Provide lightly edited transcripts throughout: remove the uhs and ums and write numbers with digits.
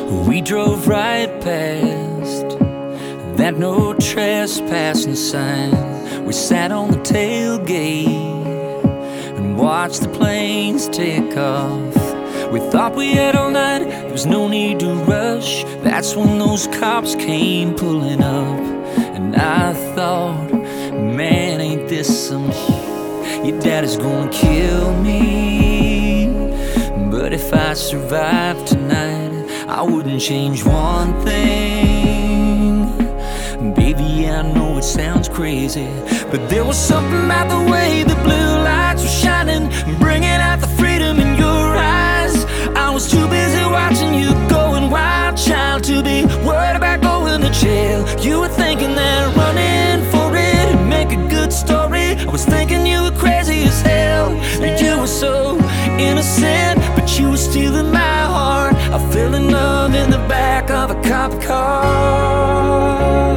We drove right past that no trespassing sign. We sat on the tailgate and watched the planes take off. We thought we had all night, there was no need to rush. That's when those cops came pulling up. And I thought, man, ain't this some shit? Your daddy's gonna kill me. But if I survive tonight, I wouldn't change one thing. Baby, I know it sounds crazy, but there was something about the way the blue lights were shining, bringing out the freedom in your eyes. I was too busy watching you going wild, child, to be worried about going to jail. You were thinking that running for it would make a good story. I was thinking you were crazy as hell. You were so innocent, but you were stealing my heart. I fell in love in the back of a cop car.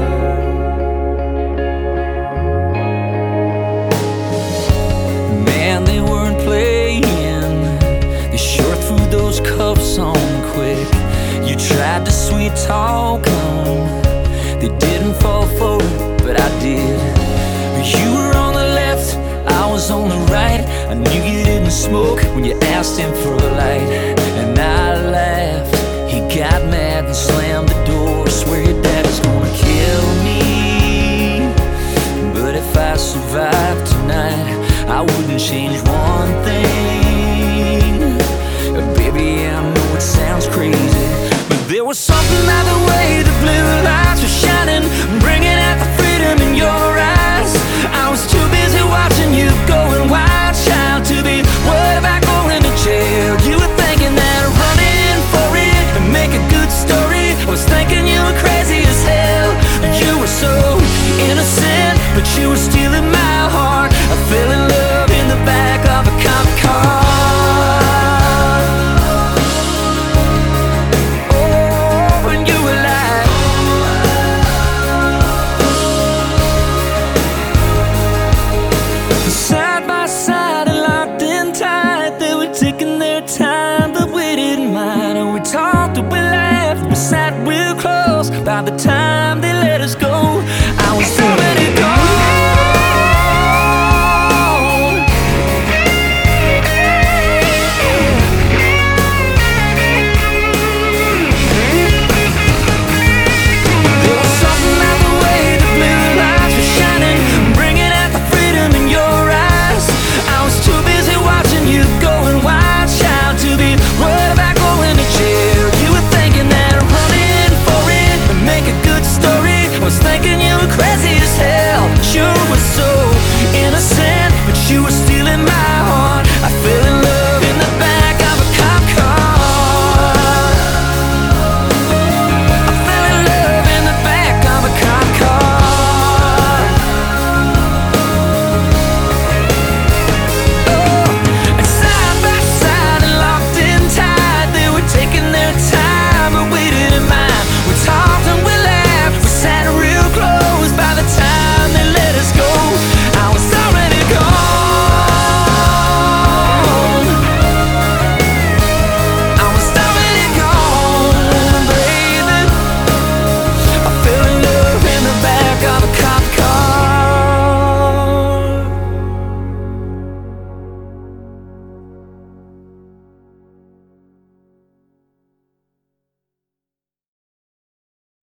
Man, they weren't playing. They sure threw those cuffs on quick. You tried to sweet talk them. They didn't fall for it, but I did. You were on the left, I was on the right. I knew you didn't smoke when you asked him for a light. And I laughed, he got mad and slammed the door. Swear your daddy's gonna kill me. But if I survive tonight, I wouldn't change one thing. Baby, I know it sounds crazy, but there was something about the way the blue lights were shining, bringing out the freedom in your eyes. I was too busy watching you going wild, child, to be worried about going to jail. You were thinking that running for it would make a good story. I was thinking you were crazy as hell. You were so innocent, but you were stealing my heart. I fell in love in the back of a cop car. Oh, and you were like, side by side and locked in tight. They were taking their time, but we didn't mind. And we talked and we laughed, we sat real close. By the time they let us go,